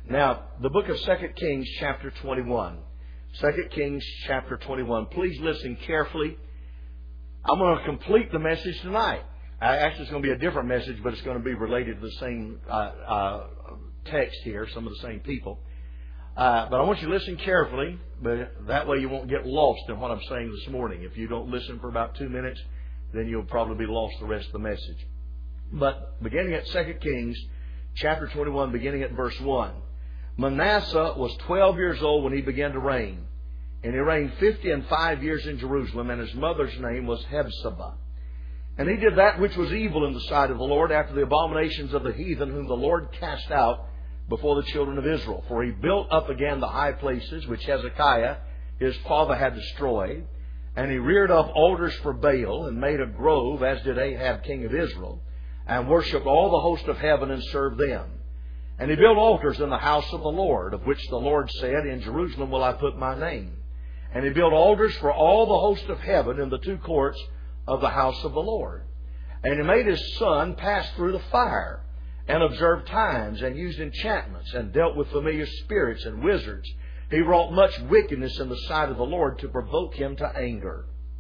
Now, the book of 2 Kings chapter 21. 2 Kings chapter 21. Please listen carefully. I'm going to complete the message tonight. Actually, it's going to be a different message, but it's going to be related to the same text here, some of the same people. But I want you to listen carefully, but that way you won't get lost in what I'm saying this morning. If you don't listen for about 2 minutes, then you'll probably be lost the rest of the message. But beginning at 2 Kings chapter 21, beginning at verse 1. Manasseh was 12 years old when he began to reign. And he reigned 55 years in Jerusalem, and his mother's name was Hephzibah. And he did that which was evil in the sight of the Lord, after the abominations of the heathen, whom the Lord cast out before the children of Israel. For he built up again the high places which Hezekiah his father had destroyed. And he reared up altars for Baal, and made a grove, as did Ahab king of Israel, and worshipped all the host of heaven, and served them. And he built altars in the house of the Lord, of which the Lord said, In Jerusalem will I put my name. And he built altars for all the host of heaven in the two courts of the house of the Lord. And he made his son pass through the fire, and observed times, and used enchantments, and dealt with familiar spirits and wizards. He wrought much wickedness in the sight of the Lord, to provoke him to anger.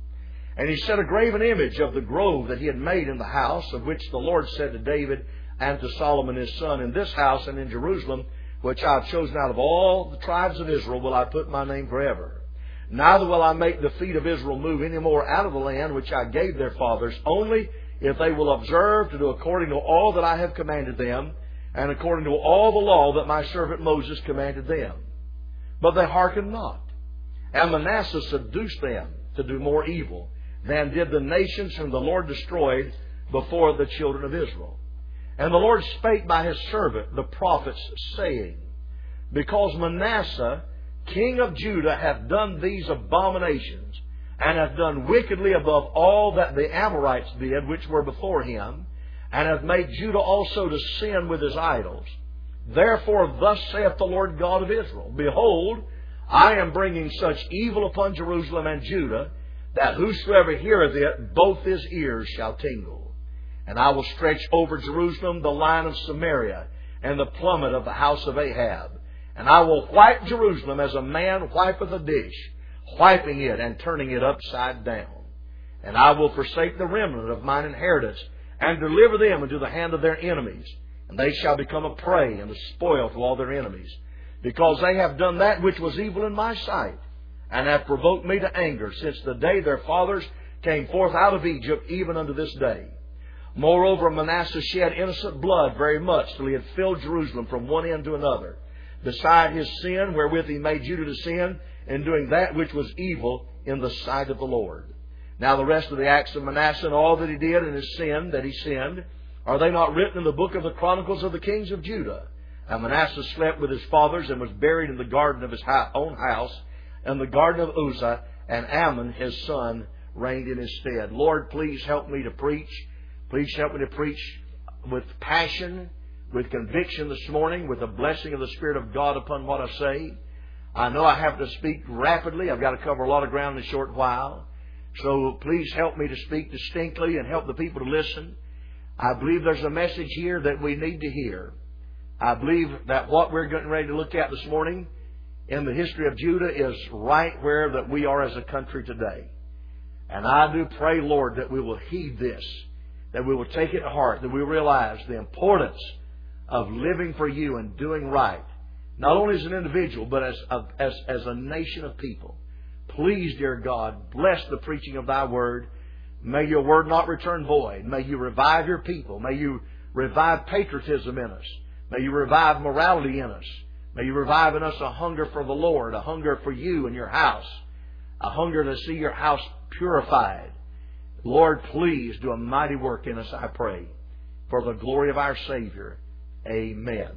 And he set a graven image of the grove that he had made in the house, of which the Lord said to David and to Solomon his son, In this house and in Jerusalem, which I have chosen out of all the tribes of Israel, will I put my name forever. Neither will I make the feet of Israel move any more out of the land which I gave their fathers, only if they will observe to do according to all that I have commanded them, and according to all the law that my servant Moses commanded them. But they hearkened not. And Manasseh seduced them to do more evil than did the nations whom the Lord destroyed before the children of Israel. And the Lord spake by his servant the prophets, saying, Because Manasseh, king of Judah, hath done these abominations, and hath done wickedly above all that the Amorites did, which were before him, and hath made Judah also to sin with his idols. Therefore thus saith the Lord God of Israel, Behold, I am bringing such evil upon Jerusalem and Judah, that whosoever heareth it, both his ears shall tingle. And I will stretch over Jerusalem the line of Samaria, and the plummet of the house of Ahab. And I will wipe Jerusalem as a man wipeth a dish, wiping it and turning it upside down. And I will forsake the remnant of mine inheritance, and deliver them into the hand of their enemies. And they shall become a prey and a spoil to all their enemies, because they have done that which was evil in my sight, and have provoked me to anger, since the day their fathers came forth out of Egypt, even unto this day. Moreover, Manasseh shed innocent blood very much, till he had filled Jerusalem from one end to another, beside his sin wherewith he made Judah to sin, in doing that which was evil in the sight of the Lord. Now the rest of the acts of Manasseh, and all that he did, and his sin that he sinned, are they not written in the book of the Chronicles of the kings of Judah? And Manasseh slept with his fathers, and was buried in the garden of his own house, in the garden of Uzzah, and Ammon his son reigned in his stead. Lord, please help me to preach. Please help me to preach with passion, with conviction this morning, with the blessing of the Spirit of God upon what I say. I know I have to speak rapidly. I've got to cover a lot of ground in a short while. So please help me to speak distinctly and help the people to listen. I believe there's a message here that we need to hear. I believe that what we're getting ready to look at this morning in the history of Judah is right where that we are as a country today. And I do pray, Lord, that we will heed this, that we will take it to heart, that we realize the importance of living for you and doing right, not only as an individual, but as a nation of people. Please, dear God, bless the preaching of thy word. May your word not return void. May you revive your people. May you revive patriotism in us. May you revive morality in us. May you revive in us a hunger for the Lord, a hunger for you and your house, a hunger to see your house purified. Lord, please do a mighty work in us, I pray, for the glory of our Savior. Amen.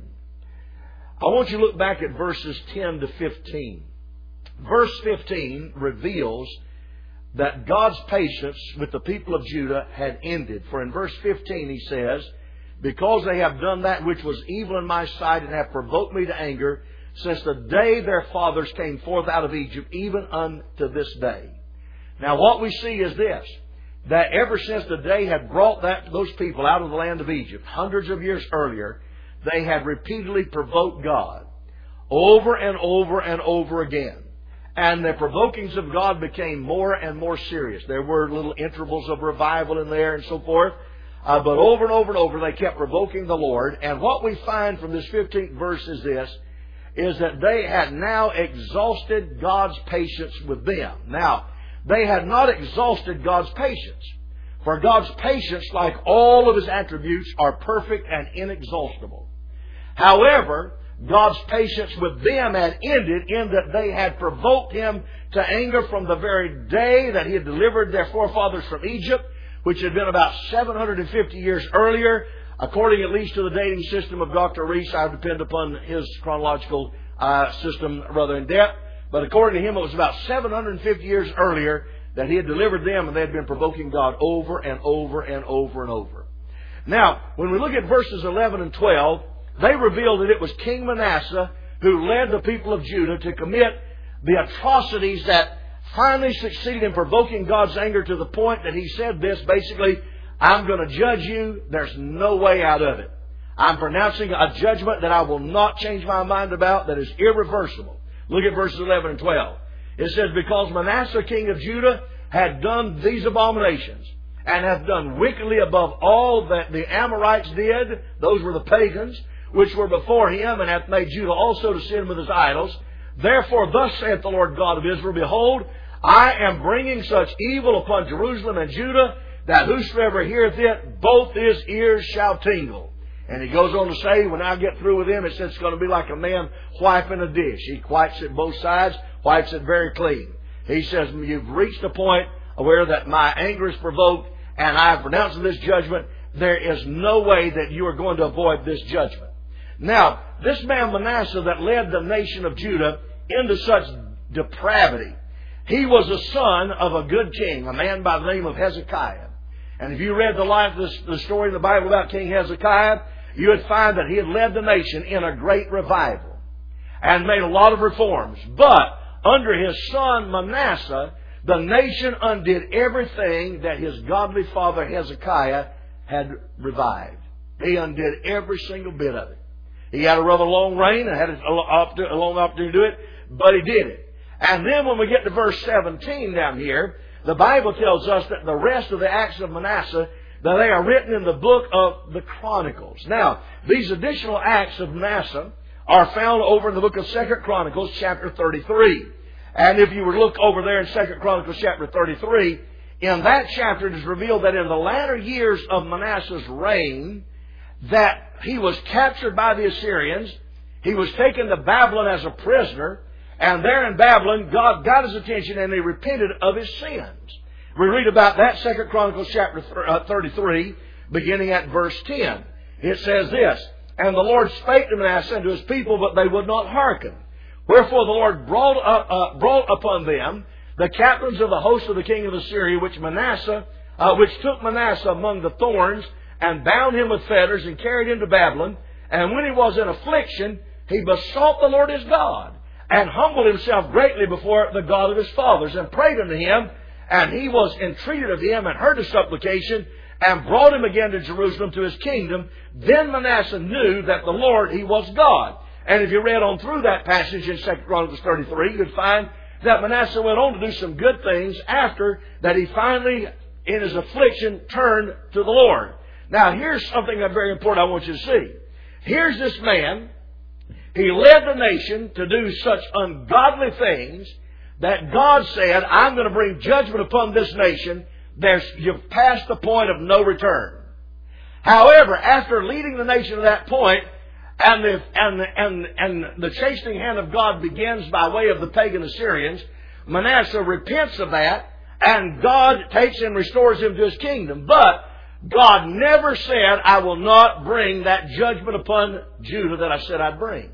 I want you to look back at verses 10 to 15. Verse 15 reveals that God's patience with the people of Judah had ended. For in verse 15 he says, Because they have done that which was evil in my sight, and have provoked me to anger, since the day their fathers came forth out of Egypt, even unto this day. Now what we see is this, that ever since the day had brought those people out of the land of Egypt, hundreds of years earlier, they had repeatedly provoked God. over and over and over again. And the provokings of God became more and more serious. There were little intervals of revival in there and so forth. But over and over and over they kept provoking the Lord. And what we find from this 15th verse is this, is that they had now exhausted God's patience with them. Now, they had not exhausted God's patience. For God's patience, like all of His attributes, are perfect and inexhaustible. However, God's patience with them had ended in that they had provoked Him to anger from the very day that He had delivered their forefathers from Egypt, which had been about 750 years earlier. According at least to the dating system of Dr. Reese, I depend upon his chronological system rather in depth. But according to him, it was about 750 years earlier that He had delivered them, and they had been provoking God over and over and over and over. Now, when we look at verses 11 and 12, they reveal that it was King Manasseh who led the people of Judah to commit the atrocities that finally succeeded in provoking God's anger to the point that He said this, basically, I'm going to judge you. There's no way out of it. I'm pronouncing a judgment that I will not change my mind about, that is irreversible. Look at verses 11 and 12. It says, because Manasseh, king of Judah, had done these abominations, and hath done wickedly above all that the Amorites did, those were the pagans, which were before him, and hath made Judah also to sin with his idols. Therefore thus saith the Lord God of Israel, behold, I am bringing such evil upon Jerusalem and Judah, that whosoever heareth it, both his ears shall tingle. And he goes on to say, when I get through with him, it says it's going to be like a man wiping a dish. He wipes it both sides, wipes it very clean. He says, you've reached a point where that my anger is provoked, and I have pronounced this judgment. There is no way that you are going to avoid this judgment. Now, this man Manasseh that led the nation of Judah into such depravity, he was a son of a good king, a man by the name of Hezekiah. And if you read the story in the Bible about King Hezekiah, you would find that he had led the nation in a great revival and made a lot of reforms. But under his son Manasseh, the nation undid everything that his godly father Hezekiah had revived. He undid every single bit of it. He had a rather long reign and had a long opportunity to do it, but he did it. And then when we get to verse 17 down here, the Bible tells us that the rest of the acts of Manasseh, that they are written in the book of the Chronicles. Now, these additional acts of Manasseh are found over in the book of 2 Chronicles chapter 33. And if you were to look over there in 2 Chronicles chapter 33, in that chapter it is revealed that in the latter years of Manasseh's reign, that he was captured by the Assyrians. He was taken to Babylon as a prisoner. And there in Babylon, God got his attention and he repented of his sins. We read about that 2 Chronicles chapter 33, beginning at verse 10. It says this, and the Lord spake to Manasseh and to his people, but they would not hearken. Wherefore the Lord brought upon them the captains of the host of the king of Assyria, which took Manasseh among the thorns, and bound him with fetters, and carried him to Babylon. And when he was in affliction, he besought the Lord his God, and humbled himself greatly before the God of his fathers, and prayed unto him, and he was entreated of him, and heard his supplication, and brought him again to Jerusalem to his kingdom. Then Manasseh knew that the Lord, He was God. And if you read on through that passage in 2 Chronicles 33, you'd find that Manasseh went on to do some good things after that he finally, in his affliction, turned to the Lord. Now, here's something that's very important I want you to see. Here's this man. He led the nation to do such ungodly things that God said, I'm going to bring judgment upon this nation. You've passed the point of no return. However, after leading the nation to that point, and the chastening hand of God begins by way of the pagan Assyrians, Manasseh repents of that, and God takes and restores him to his kingdom. But God never said, I will not bring that judgment upon Judah that I said I'd bring.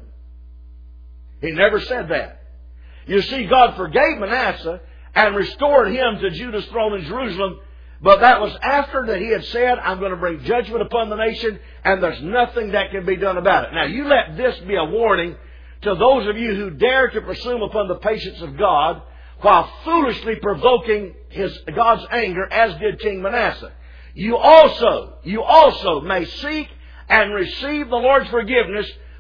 He never said that. You see, God forgave Manasseh and restored him to Judah's throne in Jerusalem, but that was after that he had said, I'm going to bring judgment upon the nation, and there's nothing that can be done about it. Now, you let this be a warning to those of you who dare to presume upon the patience of God while foolishly provoking God's anger, as did King Manasseh. You also may seek and receive the Lord's forgiveness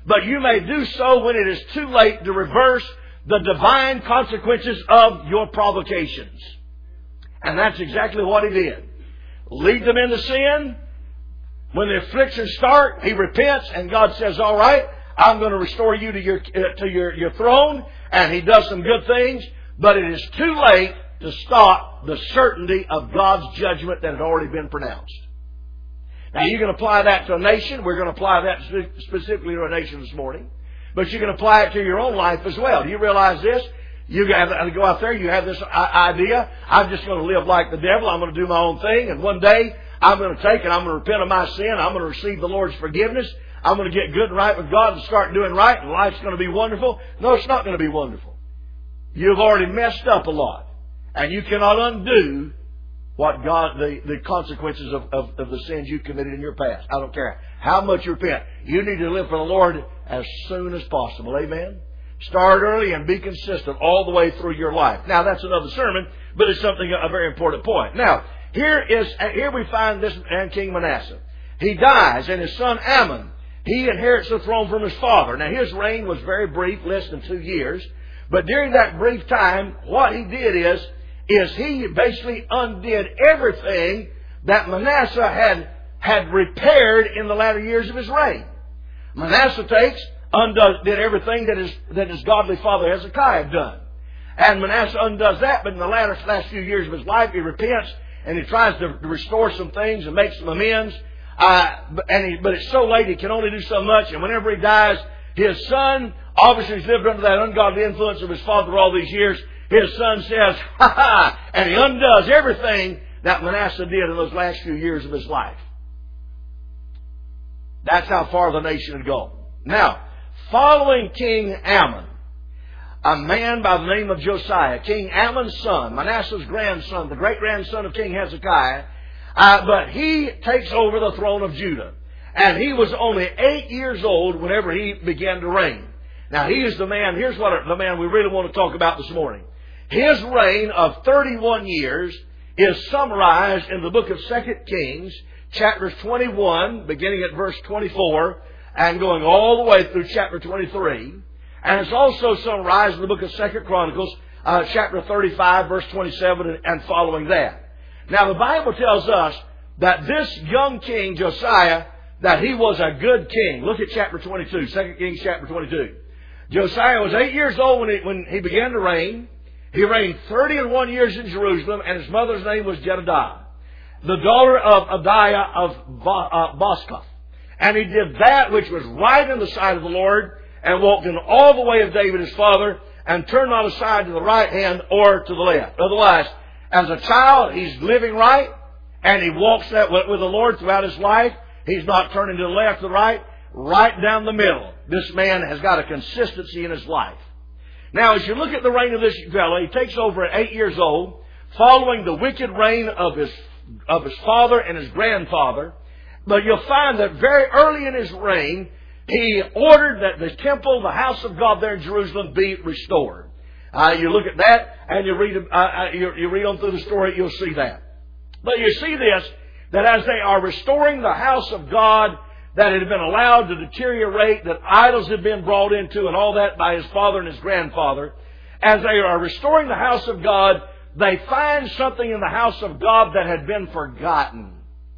but you may do so when it is too late to reverse the divine consequences of your provocations. And that's exactly what He did. Lead them into sin. When the afflictions start, He repents, and God says, all right, I'm going to restore you to your throne. And He does some good things, but it is too late to stop the certainty of God's judgment that had already been pronounced. Now, you can apply that to a nation. We're going to apply that specifically to a nation this morning. But you can apply it to your own life as well. Do you realize this? You have to go out there, you have this idea, I'm just going to live like the devil, I'm going to do my own thing, and one day I'm going to take and I'm going to repent of my sin, I'm going to receive the Lord's forgiveness, I'm going to get good and right with God and start doing right, and life's going to be wonderful. No, it's not going to be wonderful. You've already messed up a lot, and you cannot undo what God, the consequences of the sins you committed in your past. I don't care how much you repent. You need to live for the Lord as soon as possible. Amen? Start early and be consistent all the way through your life. Now, that's another sermon, but it's a very important point. Now, here we find this man, King Manasseh. He dies, and his son Ammon, he inherits the throne from his father. Now, his reign was very brief, less than 2 years. But during that brief time, what he did is he basically undid everything that Manasseh had repaired in the latter years of his reign. Manasseh did everything that his godly father Hezekiah had done. And Manasseh undoes that, but in the last few years of his life, he repents and he tries to restore some things and make some amends. But it's so late, he can only do so much. And whenever he dies, his son, obviously he's lived under that ungodly influence of his father all these years, his son says, ha ha, and he undoes everything that Manasseh did in those last few years of his life. That's how far the nation had gone. Now, following King Ammon, a man by the name of Josiah, King Ammon's son, Manasseh's grandson, the great-grandson of King Hezekiah, but he takes over the throne of Judah. And he was only 8 years old whenever he began to reign. Now, he is the man, here's the man we really want to talk about this morning. His reign of 31 years is summarized in the book of 2 Kings, chapters 21, beginning at verse 24, and going all the way through chapter 23. And it's also summarized in the book of 2 Chronicles, chapter 35, verse 27, and following that. Now, the Bible tells us that this young king, Josiah, that he was a good king. Look at chapter 22, 2 Kings chapter 22. Josiah was 8 years old when he began to reign. He reigned 31 years in Jerusalem, and his mother's name was Jedediah, the daughter of Adiah of Boskoth. And he did that which was right in the sight of the Lord, and walked in all the way of David his father, and turned not aside to the right hand or to the left. Otherwise, as a child, he's living right, and he walks that with the Lord throughout his life. He's not turning to the left or the right down the middle. This man has got a consistency in his life. Now, as you look at the reign of this fellow, he takes over at 8 years old, following the wicked reign of his father and his grandfather. But you'll find that very early in his reign, he ordered that the temple, the house of God there in Jerusalem, be restored. You look at that, and you read on through the story, you'll see that. But you see this, that as they are restoring the house of God that had been allowed to deteriorate, that idols had been brought into and all that by his father and his grandfather, as they are restoring the house of God, they find something in the house of God that had been forgotten.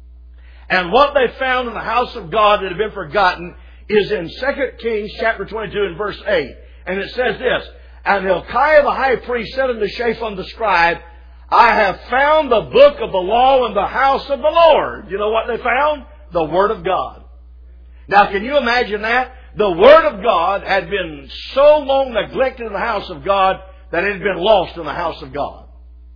And what they found in the house of God that had been forgotten is in 2 Kings chapter 22 and verse 8. And it says this, And Hilkiah the high priest said unto Shaphan the scribe, I have found the book of the law in the house of the Lord. You know what they found? The Word of God. Now, can you imagine that? The Word of God had been so long neglected in the house of God that it had been lost in the house of God.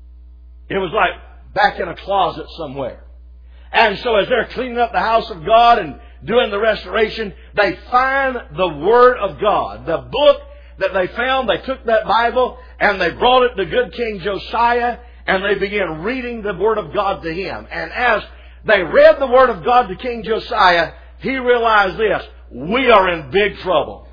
It was like back in a closet somewhere. And so as they're cleaning up the house of God and doing the restoration, they find the Word of God. The book that they found, they took that Bible and they brought it to good King Josiah, and they began reading the Word of God to him. And as they read the Word of God to King Josiah, he realized this: we are in big trouble.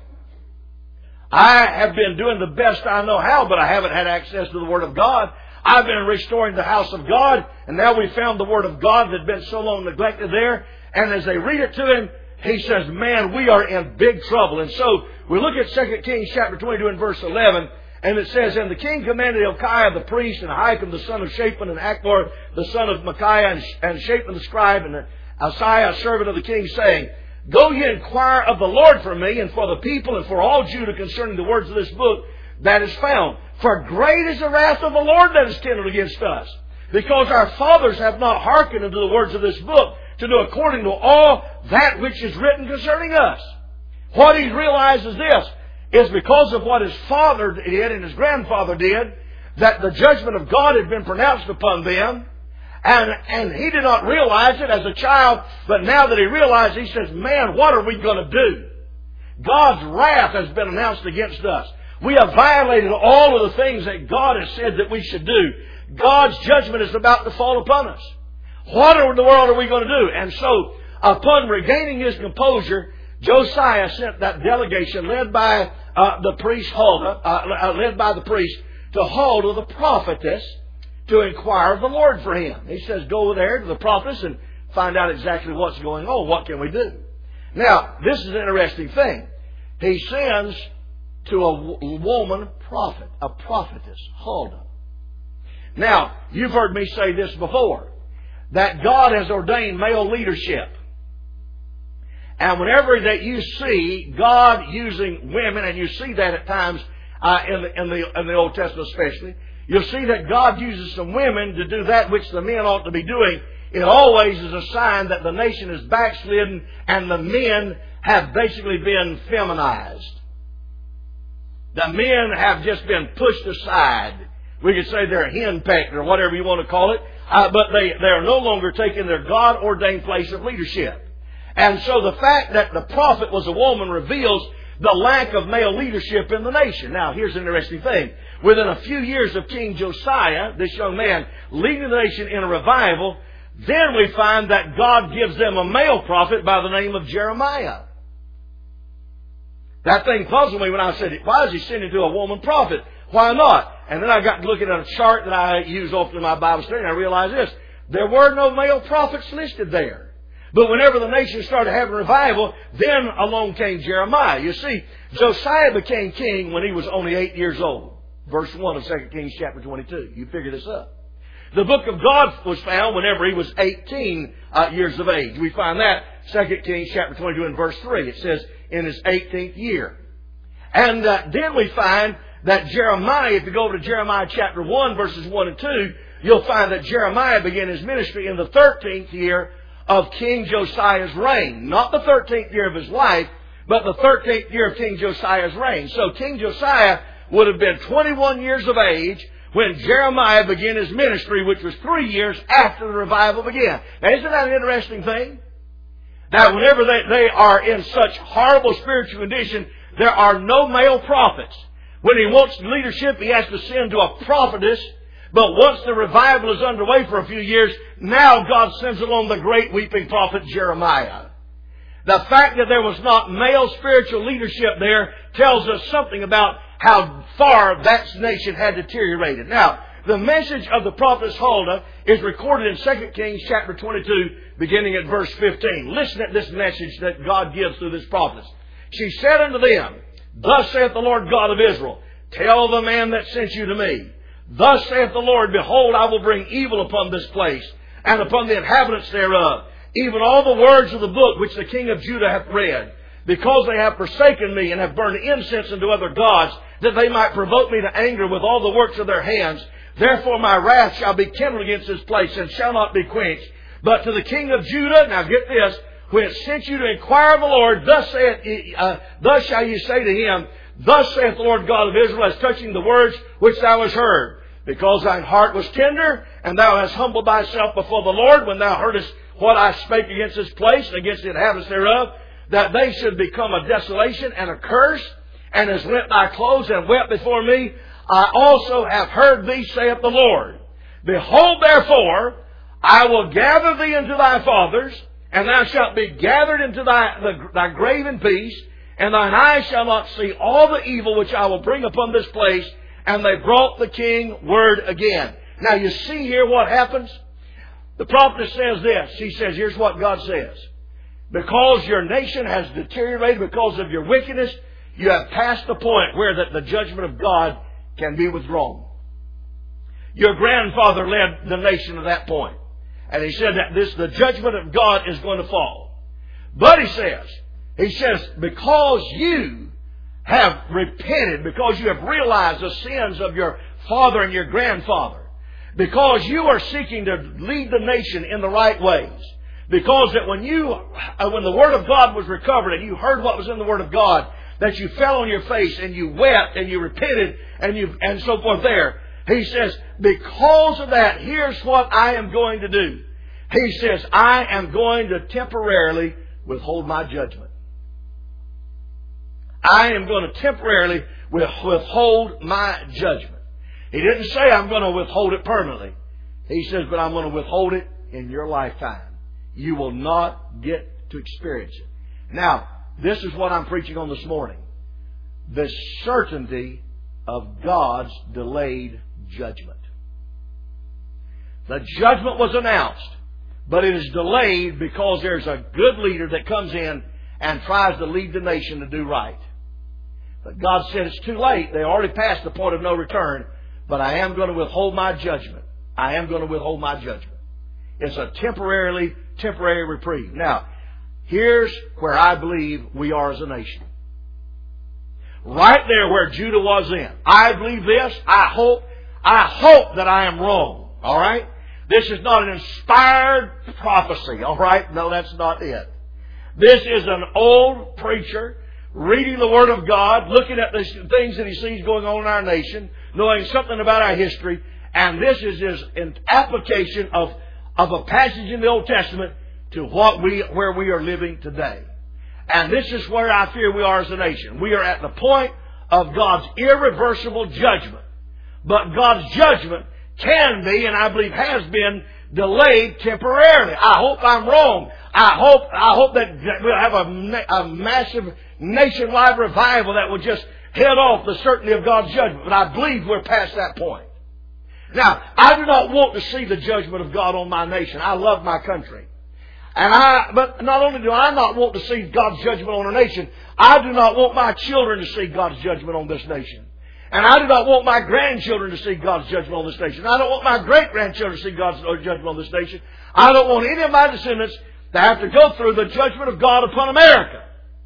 I have been doing the best I know how, but I haven't had access to the Word of God. I've been restoring the house of God, and now we found the Word of God that had been so long neglected there. And as they read it to him, he says, man, we are in big trouble. And so we look at 2 Kings chapter 22 and verse 11, and it says, and the king commanded Hilkiah the priest, and Ahikam the son of Shaphan, and Achbor the son of Micaiah, and Shaphan the scribe, and Asaiah, servant of the king, saying, go ye inquire of the Lord for me, and for the people, and for all Judah concerning the words of this book that is found. For great is the wrath of the Lord that is kindled against us, because our fathers have not hearkened unto the words of this book, to do according to all that which is written concerning us. What he realized is this, is because of what his father did and his grandfather did, that the judgment of God had been pronounced upon them, and he did not realize it as a child, but now that he realized, he says, man, what are we going to do? God's wrath has been announced against us. We have violated all of the things that God has said that we should do. God's judgment is about to fall upon us. What in the world are we going to do? And so, upon regaining his composure, Josiah sent that delegation led by the priest Huldah, led by the priest, to Huldah the prophetess, to inquire of the Lord for him. He says, go there to the prophetess and find out exactly what's going on. What can we do? Now, this is an interesting thing. He sends to a woman prophet, a prophetess, Huldah. Now, you've heard me say this before, that God has ordained male leadership. And whenever that you see God using women, and you see that at times in the Old Testament especially, you'll see that God uses some women to do that which the men ought to be doing. It always is a sign that the nation is backslidden and the men have basically been feminized. The men have just been pushed aside. We could say they're henpecked or whatever you want to call it. But they are no longer taking their God-ordained place of leadership. And so the fact that the prophet was a woman reveals the lack of male leadership in the nation. Now, here's an interesting thing. Within a few years of King Josiah, this young man leading the nation in a revival, then we find that God gives them a male prophet by the name of Jeremiah. That thing puzzled me when I said, why is he sending to a woman prophet? Why not? And then I got looking at a chart that I use often in my Bible study, and I realized this. There were no male prophets listed there. But whenever the nation started having revival, then along came Jeremiah. You see, Josiah became king when he was only 8 years old. Verse 1 of 2 Kings chapter 22. You figure this up. The book of God was found whenever he was 18 years of age. We find that 2 Kings chapter 22 and verse 3. It says, in his 18th year. And then we find that Jeremiah, if you go over to Jeremiah chapter 1, verses 1 and 2, you'll find that Jeremiah began his ministry in the 13th year of King Josiah's reign. Not the 13th year of his life, but the 13th year of King Josiah's reign. So King Josiah would have been 21 years of age when Jeremiah began his ministry, which was 3 years after the revival began. Now, isn't that an interesting thing? That whenever they are in such horrible spiritual condition, there are no male prophets. When he wants leadership, he has to send to a prophetess. But once the revival is underway for a few years, now God sends along the great weeping prophet Jeremiah. The fact that there was not male spiritual leadership there tells us something about how far that nation had deteriorated. Now, the message of the prophetess Huldah is recorded in 2 Kings chapter 22, beginning at verse 15. Listen at this message that God gives through this prophetess. She said unto them, Thus saith the Lord God of Israel, Tell the man that sent you to me, Thus saith the Lord, Behold, I will bring evil upon this place, and upon the inhabitants thereof, even all the words of the book which the king of Judah hath read, because they have forsaken me, and have burned incense unto other gods, that they might provoke me to anger with all the works of their hands. Therefore my wrath shall be kindled against this place, and shall not be quenched. But to the king of Judah, now get this, when it sent you to inquire of the Lord, thus shall you say to him, Thus saith the Lord God of Israel, as touching the words which thou hast heard. Because thine heart was tender, and thou hast humbled thyself before the Lord, when thou heardest what I spake against this place, and against the inhabitants thereof, that they should become a desolation and a curse, and hast rent thy clothes and wept before me, I also have heard thee, saith the Lord. Behold, therefore, I will gather thee into thy fathers, and thou shalt be gathered into thy grave in peace, and thine eyes shall not see all the evil which I will bring upon this place. And they brought the king word again. Now you see here what happens? The prophet says this. She says, here's what God says. because your nation has deteriorated because of your wickedness, you have passed the point where that the judgment of God can be withdrawn. Your grandfather led the nation to that point. And he said that the judgment of God is going to fall. But he says, because you have repented, because you have realized the sins of your father and your grandfather, because you are seeking to lead the nation in the right ways, because that when the Word of God was recovered and you heard what was in the Word of God, that you fell on your face and you wept and you repented and so forth there. He says, because of that, here's what I am going to do. He says, I am going to temporarily withhold my judgment. I am going to temporarily withhold my judgment. He didn't say I'm going to withhold it permanently. He says, but I'm going to withhold it in your lifetime. You will not get to experience it. Now, this is what I'm preaching on this morning. The certainty of God's delayed judgment. The judgment was announced, but it is delayed because there's a good leader that comes in and tries to lead the nation to do right. But God said it's too late. They already passed the point of no return, but I am going to withhold my judgment. I am going to withhold my judgment. It's a temporary reprieve. Now, here's where I believe we are as a nation. Right there where Judah was in. I believe this. I hope that I am wrong. All right? This is not an inspired prophecy. All right? No, that's not it. This is an old preacher reading the Word of God, looking at the things that he sees going on in our nation, knowing something about our history, and this is his application of a passage in the Old Testament to where we are living today. And this is where I fear we are as a nation. We are at the point of God's irreversible judgment. But God's judgment can be, and I believe has been, delayed temporarily. I hope I'm wrong. I hope that we'll have a massive nationwide revival that will just head off the certainty of God's judgment. But I believe we're past that point. Now, I do not want to see the judgment of God on my nation. I love my country. But not only do I not want to see God's judgment on our nation, I do not want my children to see God's judgment on this nation. And I do not want my grandchildren to see God's judgment on this nation. I don't want my great-grandchildren to see God's judgment on this nation. I don't want any of my descendants to have to go through the judgment of God upon America.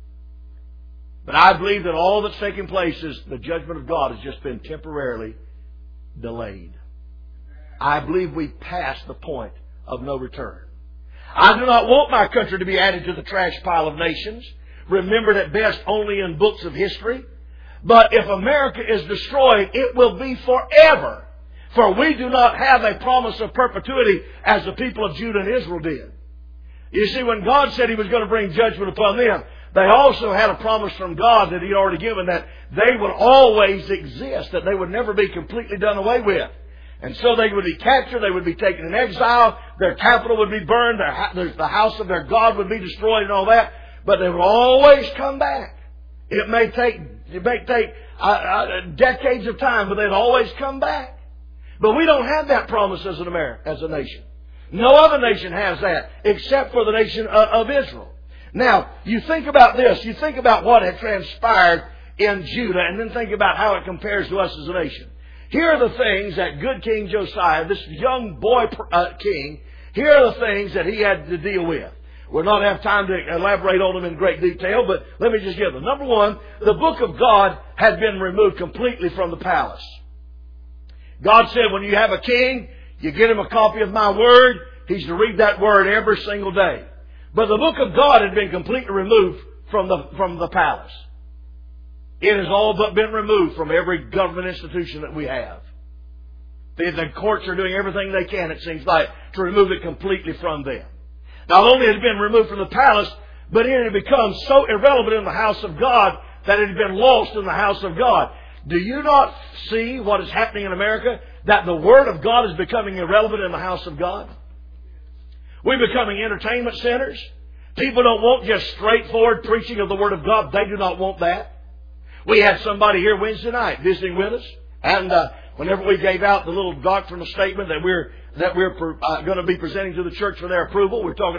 But I believe that all that's taking place is the judgment of God has just been temporarily delayed. I believe we've passed the point of no return. I do not want my country to be added to the trash pile of nations, remembered at best only in books of history. But if America is destroyed, it will be forever. For we do not have a promise of perpetuity as the people of Judah and Israel did. You see, when God said He was going to bring judgment upon them, they also had a promise from God that He had already given that they would always exist, that they would never be completely done away with. And so they would be captured, they would be taken in exile, their capital would be burned, the house of their God would be destroyed and all that, but they would always come back. It may take decades of time, but they'd always come back. But we don't have that promise as a nation. No other nation has that except for the nation of Israel. Now, you think about this. You think about what had transpired in Judah and then think about how it compares to us as a nation. Here are the things that good King Josiah, this young boy king, here are the things that he had to deal with. We'll not have time to elaborate on them in great detail, but let me just give them. Number one, the book of God had been removed completely from the palace. God said when you have a king, you get him a copy of my word. He's to read that word every single day. But the book of God had been completely removed from the palace. It has all but been removed from every government institution that we have. The courts are doing everything they can, it seems like, to remove it completely from them. Not only has it been removed from the palace, but it had become so irrelevant in the house of God that it had been lost in the house of God. Do you not see what is happening in America? That the Word of God is becoming irrelevant in the house of God? We're becoming entertainment centers. People don't want just straightforward preaching of the Word of God. They do not want that. We had somebody here Wednesday night visiting with us. And whenever we gave out the little doctrinal statement that we're going to be presenting to the church for their approval, we're talking about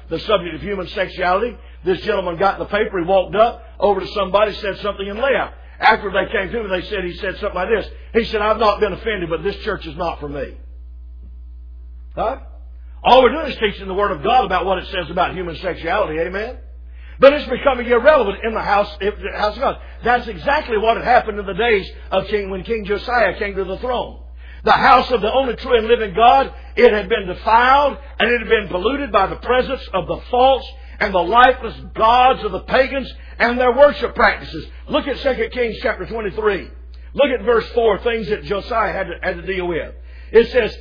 the subject of human sexuality. This gentleman got in the paper. He walked up over to somebody, said something, and left. After they came to him, he said something like this. He said, I've not been offended, but this church is not for me. Huh? All we're doing is teaching the Word of God about what it says about human sexuality. Amen? But it's becoming irrelevant in the house of God. That's exactly what had happened in the days of when King Josiah came to the throne. The house of the only true and living God, it had been defiled and it had been polluted by the presence of the false and the lifeless gods of the pagans and their worship practices. Look at 2 Kings chapter 23. Look at verse 4, things that Josiah had to deal with. It says,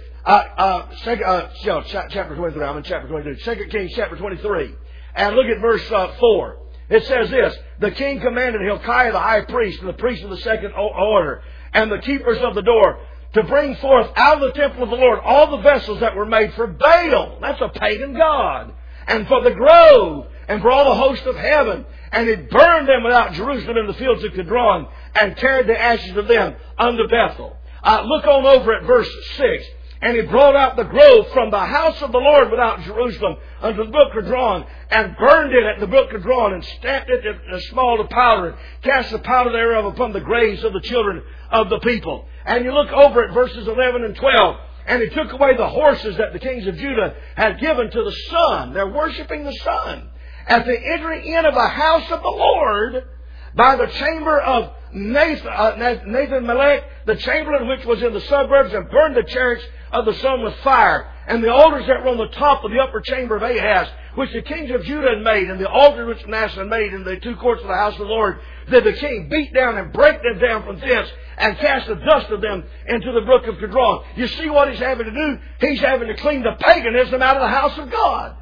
chapter 23, I'm in chapter 23. 2 Kings chapter 23. And look at verse 4. It says this, the king commanded Hilkiah the high priest and the priests of the second order and the keepers of the door to bring forth out of the temple of the Lord all the vessels that were made for Baal. That's a pagan god. And for the grove, and for all the host of heaven. And he burned them without Jerusalem in the fields of Kidron, and carried the ashes of them unto Bethel. Look on over at verse 6. And he brought out the grove from the house of the Lord without Jerusalem unto the brook Kidron, and burned it at the brook Kidron, and stamped it in a small to powder, and cast the powder thereof upon the graves of the children of the people. And you look over at verses 11 and 12. And he took away the horses that the kings of Judah had given to the sun. They're worshiping the sun. At the entering in of the house of the Lord, by the chamber of Nathan-Melech, the chamberlain which was in the suburbs, and burned the chariots of the sun with fire. And the altars that were on the top of the upper chamber of Ahaz, which the kings of Judah had made, and the altar which Manasseh had made in the two courts of the house of the Lord, that the king beat down and brake them down from thence, and cast the dust of them into the brook of Kidron. You see what he's having to do? He's having to clean the paganism out of the house of God.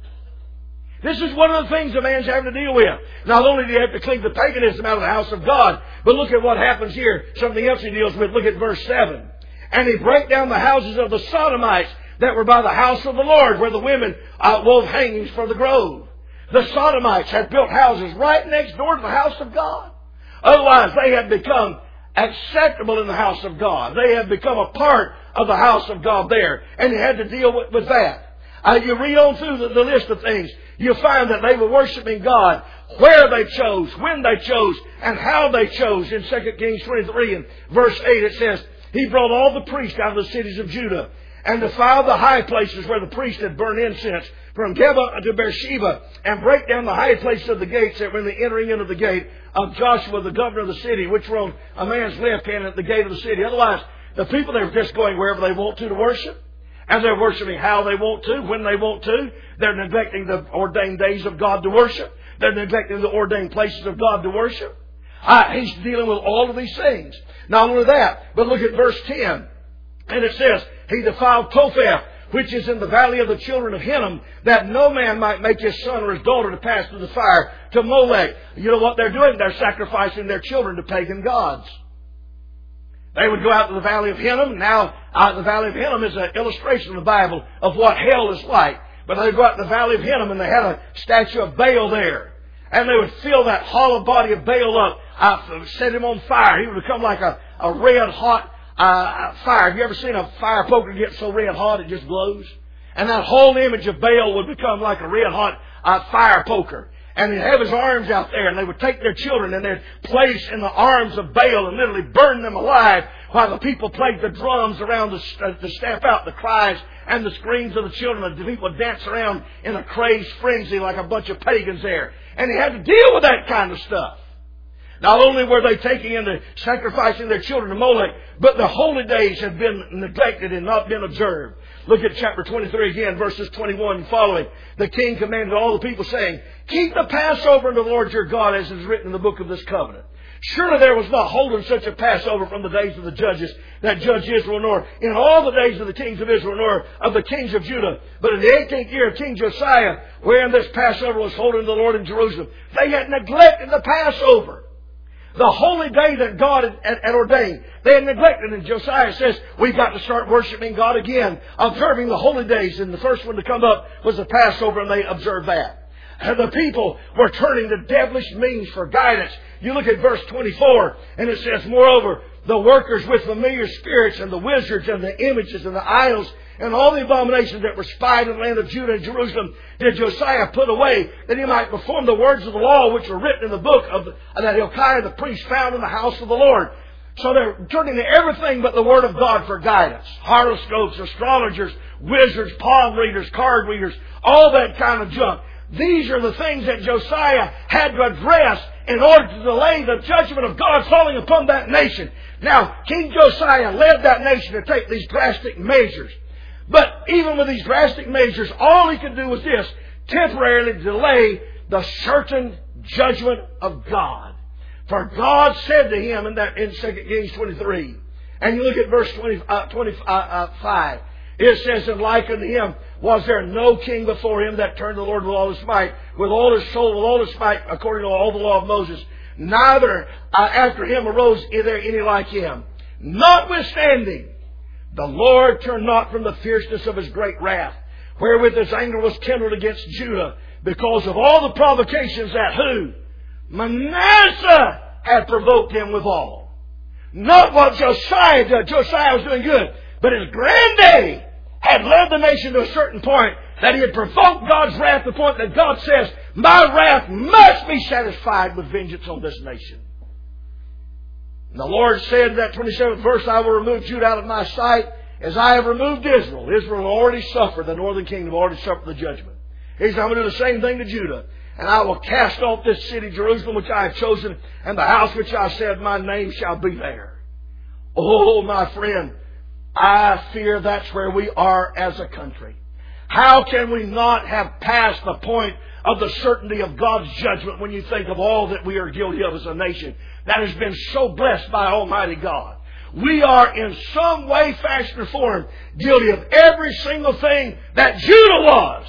This is one of the things a man's having to deal with. Not only do you have to clean the paganism out of the house of God, but look at what happens here. Something else he deals with. Look at verse 7. And he brake down the houses of the Sodomites that were by the house of the Lord, where the women wove hangings for the grove. The Sodomites had built houses right next door to the house of God. Otherwise, they had become acceptable in the house of God. They had become a part of the house of God there. And he had to deal with that. You read on through the list of things, you'll find that they were worshiping God where they chose, when they chose, and how they chose. In 2 Kings 23 and verse 8 it says, he brought all the priests out of the cities of Judah, and defiled the high places where the priests had burned incense, from Geba to Beersheba, and brake down the high places of the gates that were in the entering into the gate of Joshua, the governor of the city, which were on a man's left hand at the gate of the city. Otherwise, the people, they were just going wherever they want to worship. And they're worshiping how they want to, when they want to. They're neglecting the ordained days of God to worship. They're neglecting the ordained places of God to worship. He's dealing with all of these things. Not only that, but look at verse 10. And it says, he defiled Topheth, which is in the valley of the children of Hinnom, that no man might make his son or his daughter to pass through the fire to Molech. You know what they're doing? They're sacrificing their children to pagan gods. They would go out to the valley of Hinnom. Now, the valley of Hinnom is an illustration in the Bible of what hell is like. But they would go out to the valley of Hinnom, and they had a statue of Baal there. And they would fill that hollow body of Baal up, set him on fire. He would become like a red hot fire. Have you ever seen a fire poker get so red hot it just glows? And that whole image of Baal would become like a red hot fire poker. And he'd have his arms out there, and they would take their children and they'd place in the arms of Baal and literally burn them alive while the people played the drums around to stamp out the cries and the screams of the children. And the people would dance around in a crazed frenzy like a bunch of pagans there. And he had to deal with that kind of stuff. Not only were they taking into sacrificing their children to Molech, but the holy days had been neglected and not been observed. Look at chapter 23 again, verses 21 and following. The king commanded all the people, saying, keep the Passover unto the Lord your God, as is written in the book of this covenant. Surely there was not holden such a Passover from the days of the judges that judged Israel, nor in all the days of the kings of Israel, nor of the kings of Judah. But in the 18th year of King Josiah, wherein this Passover was holden to the Lord in Jerusalem, they had neglected the Passover. The holy day that God had ordained. They had neglected. And Josiah says, we've got to start worshiping God again, observing the holy days. And the first one to come up was the Passover, and they observed that. And the people were turning to devilish means for guidance. You look at verse 24, and it says, moreover, the workers with familiar spirits and the wizards and the images and the idols and all the abominations that were spied in the land of Judah and Jerusalem did Josiah put away, that he might perform the words of the law which were written in the book that Hilkiah the priest found in the house of the Lord. So they're turning to everything but the Word of God for guidance. Horoscopes, astrologers, wizards, palm readers, card readers, all that kind of junk. These are the things that Josiah had to address in order to delay the judgment of God falling upon that nation. Now, King Josiah led that nation to take these drastic measures. But even with these drastic measures, all he could do was this: temporarily delay the certain judgment of God. For God said to him in 2 Kings 23, and you look at verse 25, it says, and like unto him, was there no king before him that turned the Lord with all his might, with all his soul, with all his might, according to all the law of Moses? Neither after him arose there any like him. Notwithstanding, the Lord turned not from the fierceness of his great wrath, wherewith his anger was kindled against Judah, because of all the provocations that who? Manasseh had provoked him withal. Not what Josiah did. Josiah was doing good. But his granddaddy had led the nation to a certain point that he had provoked God's wrath to the point that God says, my wrath must be satisfied with vengeance on this nation. And the Lord said in that 27th verse, I will remove Judah out of my sight as I have removed Israel. Israel already suffered, the northern kingdom already suffered the judgment. He said, I'm going to do the same thing to Judah. And I will cast off this city, Jerusalem, which I have chosen, and the house which I said my name shall be there. Oh, my friend, I fear that's where we are as a country. How can we not have passed the point of the certainty of God's judgment when you think of all that we are guilty of as a nation that has been so blessed by Almighty God? We are in some way, fashion, or form guilty of every single thing that Judah was.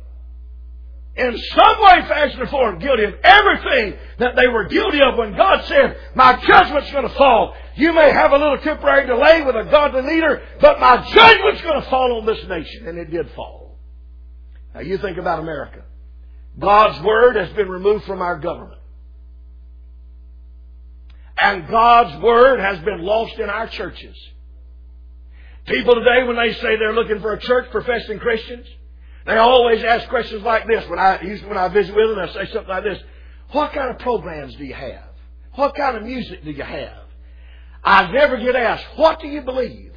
In some way, fashion, or form, guilty of everything that they were guilty of when God said, my judgment's going to fall. You may have a little temporary delay with a godly leader, but my judgment's going to fall on this nation. And it did fall. Now you think about America. God's Word has been removed from our government. And God's Word has been lost in our churches. People today, when they say they're looking for a church, professing Christians, they always ask questions like this. When I visit with them, I say something like this: what kind of programs do you have? What kind of music do you have? I never get asked, what do you believe?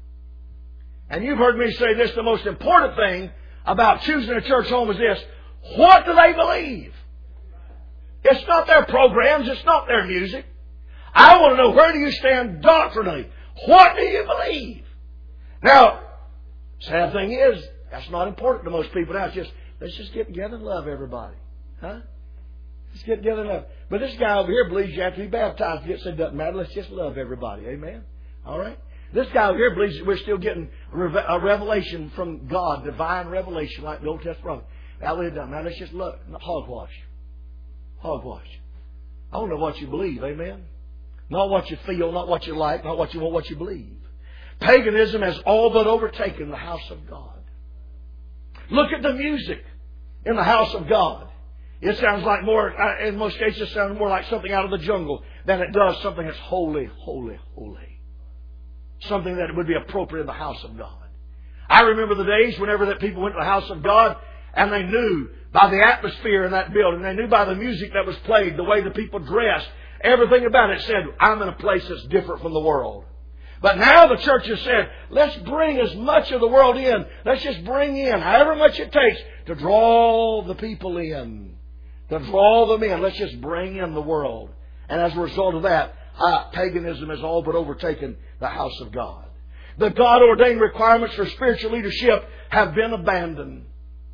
And you've heard me say this: the most important thing about choosing a church home is this: what do they believe? It's not their programs. It's not their music. I want to know, where do you stand doctrinally? What do you believe? Now, sad thing is, that's not important to most people now. It's just, let's just get together and love everybody. Huh? Let's get together and love. But this guy over here believes you have to be baptized to get saved. Doesn't matter. Let's just love everybody. Amen? All right? This guy over here believes that we're still getting a revelation from God, divine revelation, like the Old Testament prophet. Now, let's just love. Hogwash. Hogwash. I don't know what you believe. Amen? Not what you feel, not what you like, not what you want, what you believe. Paganism has all but overtaken the house of God. Look at the music in the house of God. It sounds like more, in most cases, it sounds more like something out of the jungle than it does something that's holy, holy, holy. Something that would be appropriate in the house of God. I remember the days whenever that people went to the house of God and they knew by the atmosphere in that building, they knew by the music that was played, the way the people dressed, everything about it said, I'm in a place that's different from the world. But now the church has said, let's bring as much of the world in. Let's just bring in however much it takes to draw the people in. To draw them in. Let's just bring in the world. And as a result of that, paganism has all but overtaken the house of God. The God-ordained requirements for spiritual leadership have been abandoned.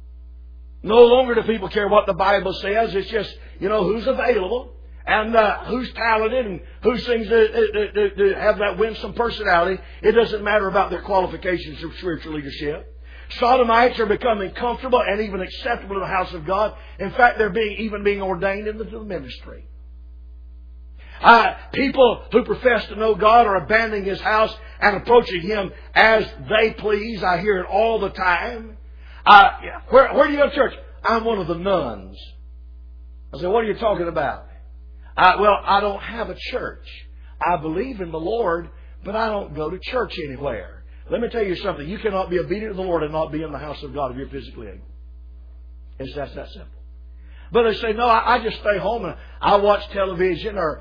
No longer do people care what the Bible says. It's just, who's available. And who's talented and who seems to have that winsome personality. It doesn't matter about their qualifications for spiritual leadership. Sodomites are becoming comfortable and even acceptable in the house of God. In fact, they're even being ordained into the ministry. People who profess to know God are abandoning His house and approaching Him as they please. I hear it all the time. Where do you go to church? I'm one of the nuns. I say, what are you talking about? I don't have a church. I believe in the Lord, but I don't go to church anywhere. Let me tell you something. You cannot be obedient to the Lord and not be in the house of God if you're physically able. It's just that simple. But they say, no, I just stay home and I watch television, or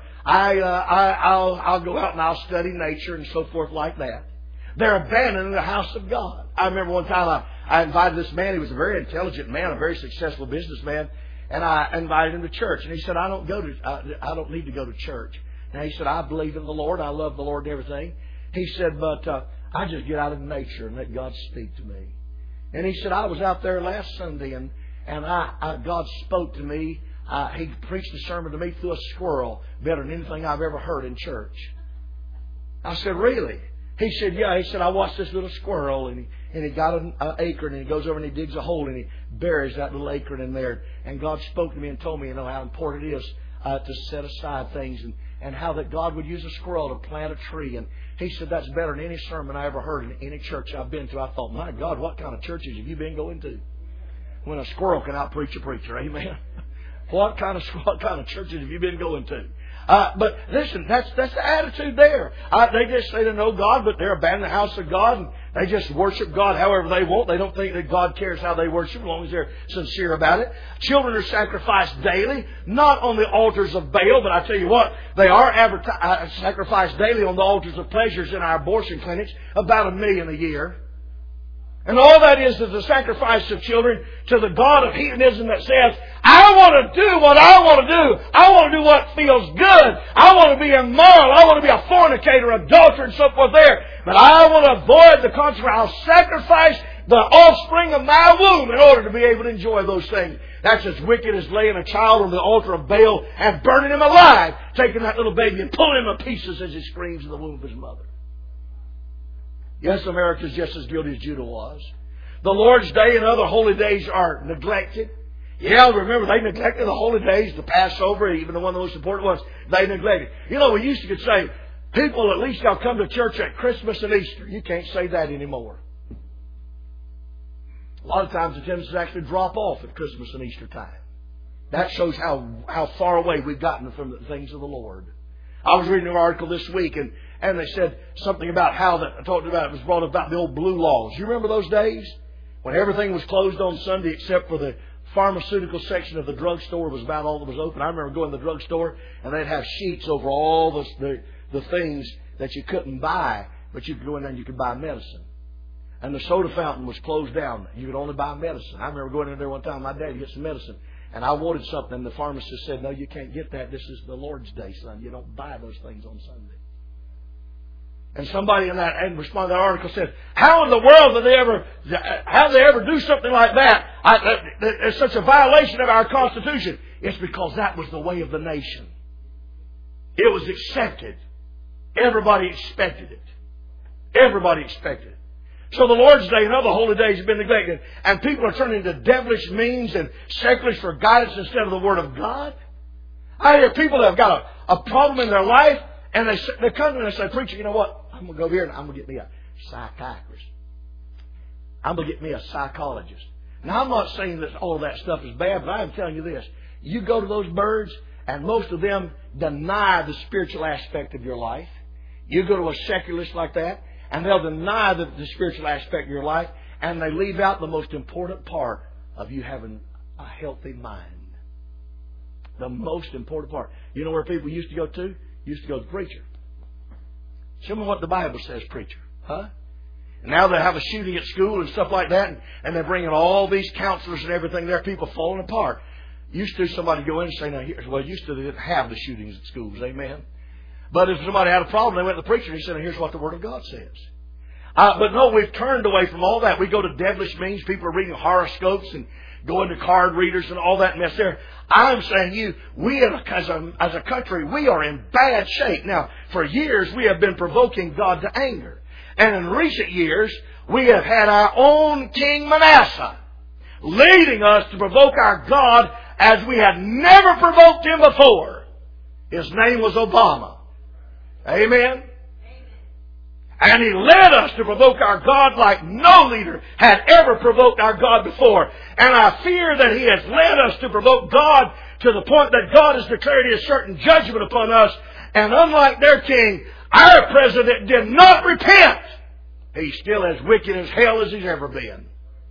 I'll go out and I'll study nature and so forth like that. They're abandoning the house of God. I remember one time I invited this man. He was a very intelligent man, a very successful businessman, and I invited him to church. And he said, I don't need to go to church. And he said, I believe in the Lord. I love the Lord and everything. He said, but I just get out of nature and let God speak to me. And he said, I was out there last Sunday and God spoke to me. He preached a sermon to me through a squirrel, better than anything I've ever heard in church. I said, really? He said, yeah. He said, I watched this little squirrel, and he got an acorn, and he goes over and he digs a hole, and he buries that little acorn in there. And God spoke to me and told me, how important it is to set aside things, and how that God would use a squirrel to plant a tree. And he said, that's better than any sermon I ever heard in any church I've been to. I thought, my God, what kind of churches have you been going to? When a squirrel can outpreach a preacher, amen. What kind of churches have you been going to? But listen, that's the attitude there. They just say they know God, but they're abandoning the house of God, and they just worship God however they want. They don't think that God cares how they worship, as long as they're sincere about it. Children are sacrificed daily, not on the altars of Baal, but I tell you what, they are sacrificed daily on the altars of pleasures in our abortion clinics, about 1 million a year. And all that is the sacrifice of children to the God of heathenism that says, I want to do what I want to do. I want to do what feels good. I want to be immoral. I want to be a fornicator, adulterer, and so forth there. But I want to avoid the consequence. I'll sacrifice the offspring of my womb in order to be able to enjoy those things. That's as wicked as laying a child on the altar of Baal and burning him alive, taking that little baby and pulling him to pieces as he screams in the womb of his mother. Yes, America is just as guilty as Judah was. The Lord's Day and other holy days are neglected. Yeah, remember, they neglected the holy days, the Passover, even the one of the most important ones, they neglected. We used to say, people at least got to come to church at Christmas and Easter. You can't say that anymore. A lot of times the tendencies actually drop off at Christmas and Easter time. That shows how far away we've gotten from the things of the Lord. I was reading an article this week, and they said something about how that talked about it was brought about the old blue laws. You remember those days when everything was closed on Sunday except for the pharmaceutical section of the drugstore was about all that was open. I remember going to the drugstore and they'd have sheets over all the things that you couldn't buy, but you could go in there and you could buy medicine. And the soda fountain was closed down. You could only buy medicine. I remember going in there one time, my dad, to get some medicine. And I wanted something, and the pharmacist said, no, you can't get that. This is the Lord's Day, son. You don't buy those things on Sunday. And somebody in that responded to that article said, how in the world did they ever do something like that? It's such a violation of our Constitution. It's because that was the way of the nation. It was accepted. Everybody expected it. Everybody expected it. So the Lord's Day and other holy days have been neglected. And people are turning to devilish means and secularists for guidance instead of the Word of God. I hear people that have got a problem in their life, and they come to me and they say, preacher, you know what? I'm going to go over here and I'm going to get me a psychiatrist. I'm going to get me a psychologist. Now, I'm not saying that all of that stuff is bad, but I am telling you this. You go to those birds, and most of them deny the spiritual aspect of your life. You go to a secularist like that, and they'll deny the spiritual aspect of your life, and they leave out the most important part of you having a healthy mind. The most important part. You know where people used to go to? Used to go to the preacher. Show me what the Bible says, preacher. Huh? And now they have a shooting at school and stuff like that, and they're bringing all these counselors and everything there, people falling apart. Used to somebody go in and say, now here's, well, used to they didn't have the shootings at schools, amen? But if somebody had a problem, they went to the preacher and he said, now here's what the Word of God says. But no, we've turned away from all that. We go to devilish means. People are reading horoscopes and going to card readers and all that mess there. I'm saying we as a country, we are in bad shape. Now, for years, we have been provoking God to anger. And in recent years, we have had our own King Manasseh leading us to provoke our God as we had never provoked Him before. His name was Obama. Amen? And he led us to provoke our God like no leader had ever provoked our God before. And I fear that he has led us to provoke God to the point that God has declared His certain judgment upon us. And unlike their king, our president did not repent. He's still as wicked as hell as he's ever been.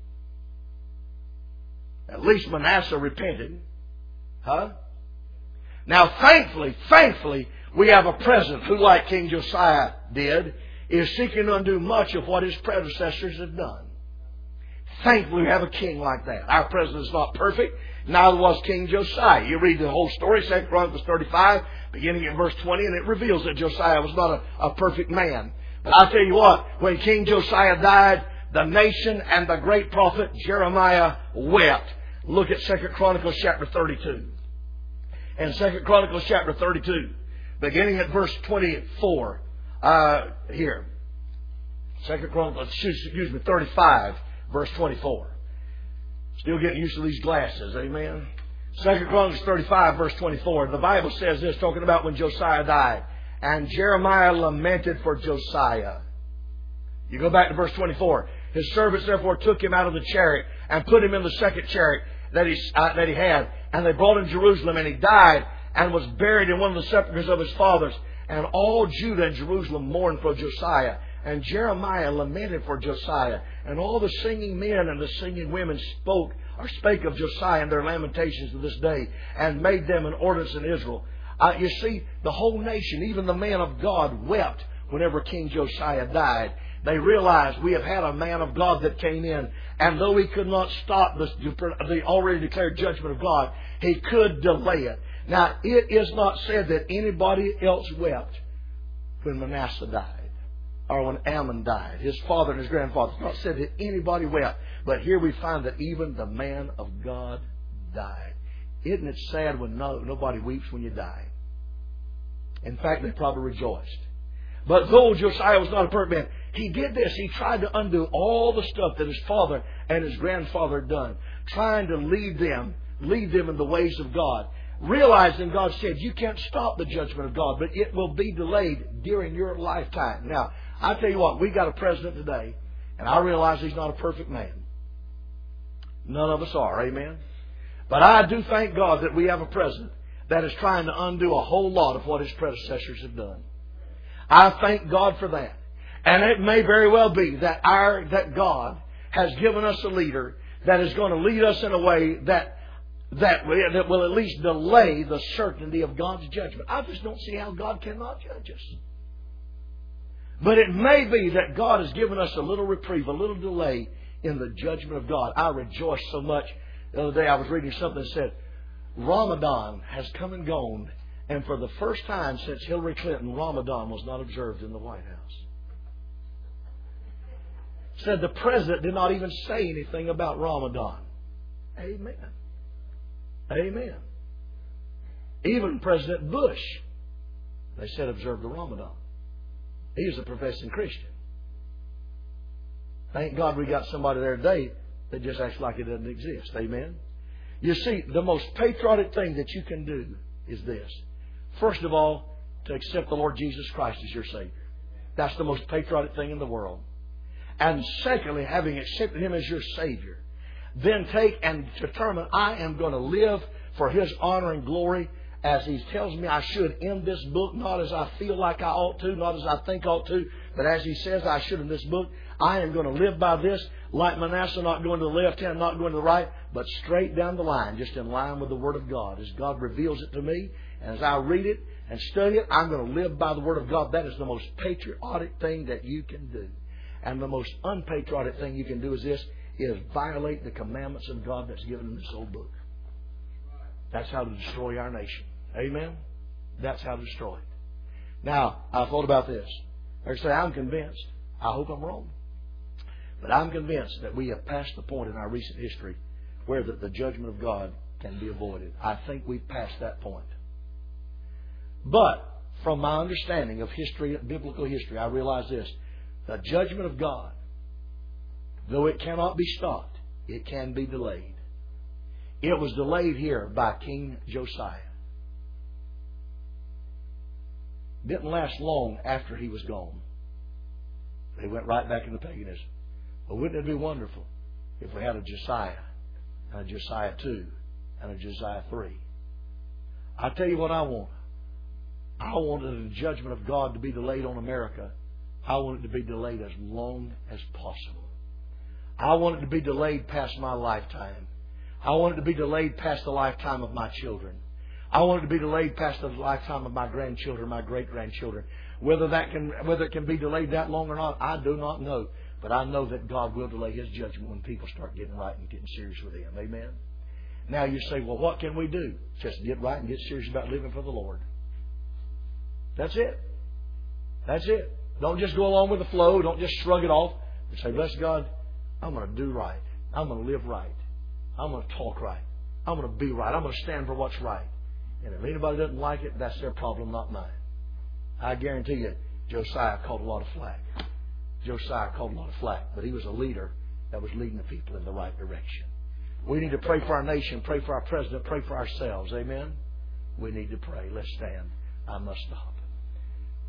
At least Manasseh repented. Huh? Now, thankfully, we have a president who, like King Josiah did, is seeking to undo much of what his predecessors have done. Thankfully, we have a king like that. Our president is not perfect. Neither was King Josiah. You read the whole story, 2 Chronicles 35, beginning at verse 20, and it reveals that Josiah was not a perfect man. But I'll tell you what, when King Josiah died, the nation and the great prophet Jeremiah wept. Look at 2 Chronicles chapter 32. In 2 Chronicles chapter 32, beginning at verse 24, here. 2 Chronicles, 35, verse 24. Still getting used to these glasses, amen? 2 Chronicles 35, verse 24. The Bible says this, talking about when Josiah died. And Jeremiah lamented for Josiah. You go back to verse 24. His servants therefore took him out of the chariot and put him in the second chariot that he had. And they brought him to Jerusalem, and he died and was buried in one of the sepulchres of his fathers. And all Judah and Jerusalem mourned for Josiah. And Jeremiah lamented for Josiah. And all the singing men and the singing women spake of Josiah in their lamentations to this day, and made them an ordinance in Israel. You see, the whole nation, even the men of God, wept whenever King Josiah died. They realized we have had a man of God that came in, and though he could not stop the already declared judgment of God, he could delay it. Now, it is not said that anybody else wept when Manasseh died, or when Ammon died, his father and his grandfather. It's not said that anybody wept. But here we find that even the man of God died. Isn't it sad when nobody weeps when you die? In fact, they probably rejoiced. But though Josiah was not a perfect man, he did this. He tried to undo all the stuff that his father and his grandfather had done, trying to lead them in the ways of God. Realizing God said, you can't stop the judgment of God, but it will be delayed during your lifetime. Now, I tell you what, we got a president today, and I realize he's not a perfect man. None of us are, amen? But I do thank God that we have a president that is trying to undo a whole lot of what his predecessors have done. I thank God for that. And it may very well be that God has given us a leader that is going to lead us in a way that will at least delay the certainty of God's judgment. I just don't see how God cannot judge us. But it may be that God has given us a little reprieve, a little delay in the judgment of God. I rejoice so much. The other day I was reading something that said, Ramadan has come and gone, and for the first time since Hillary Clinton, Ramadan was not observed in the White House. Said the president did not even say anything about Ramadan. Amen. Amen. Even President Bush, they said, observed the Ramadan. He was a professing Christian. Thank God we got somebody there today that just acts like it doesn't exist. Amen. You see, the most patriotic thing that you can do is this. First of all, to accept the Lord Jesus Christ as your Savior. That's the most patriotic thing in the world. And secondly, having accepted Him as your Savior, then take and determine, I am going to live for His honor and glory as He tells me I should in this book, not as I feel like I ought to, not as I think I ought to, but as He says I should in this book. I am going to live by this, like Manasseh, not going to the left hand, not going to the right, but straight down the line, just in line with the Word of God. As God reveals it to me, and as I read it and study it, I'm going to live by the Word of God. That is the most patriotic thing that you can do. And the most unpatriotic thing you can do is this, is violate the commandments of God that's given in this whole book. That's how to destroy our nation. Amen? That's how to destroy it. Now, I thought about this. Like I say, I'm convinced. I hope I'm wrong. But I'm convinced that we have passed the point in our recent history where the judgment of God can be avoided. I think we've passed that point. But from my understanding of history, biblical history, I realize this. The judgment of God, though it cannot be stopped, it can be delayed. It was delayed here by King Josiah. It didn't last long after he was gone. They went right back into paganism. But wouldn't it be wonderful if we had a Josiah, and a Josiah 2, and a Josiah 3? I tell you what I want. I wanted the judgment of God to be delayed on America. I want it to be delayed as long as possible. I want it to be delayed past my lifetime. I want it to be delayed past the lifetime of my children. I want it to be delayed past the lifetime of my grandchildren, my great-grandchildren. Whether it can be delayed that long or not, I do not know. But I know that God will delay His judgment when people start getting right and getting serious with Him. Amen? Now you say, well, what can we do? Just get right and get serious about living for the Lord. That's it. That's it. Don't just go along with the flow. Don't just shrug it off. But say, bless God, I'm going to do right. I'm going to live right. I'm going to talk right. I'm going to be right. I'm going to stand for what's right. And if anybody doesn't like it, that's their problem, not mine. I guarantee you, Josiah caught a lot of flack. Josiah caught a lot of flack. But he was a leader that was leading the people in the right direction. We need to pray for our nation, pray for our president, pray for ourselves. Amen? We need to pray. Let's stand. I must stop.